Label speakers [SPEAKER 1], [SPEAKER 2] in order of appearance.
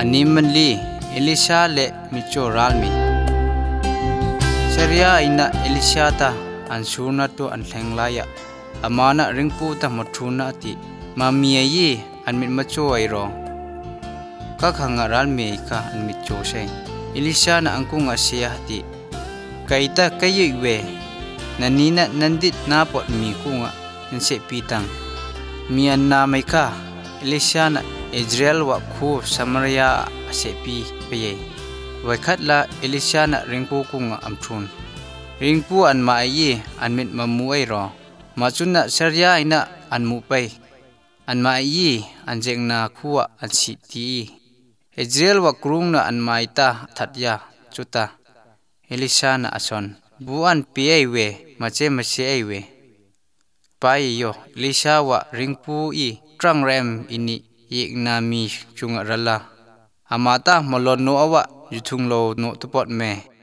[SPEAKER 1] animanli Elisha le michoralmi Seria ina Elisha ta ansuna to anthenglaya amana ringpu ta mathuna ti mamia yi anmit macho airo ka khanga ralmi ka anmit cho sei Elisha na angkunga sia ti kaita kaywe nanina nandit na pot mi kunga nse pitang mi anna mai ka Elisha na Israel wa khu Samaria asepi peye wakhatla Elisha na ringpu kunga amthun ringpu anma yi anmit mamu airo machuna Seria ina anmu pai anma yi anjengna khuwa ansiti Israel wa krung na anmaita thatya chuta Elisha na ason buan piaiwe mache aiwe pai yo Elisha wa ringpu I trangrem ini yekna mi chunga rala amata molon no awa yuthunglo no tupot me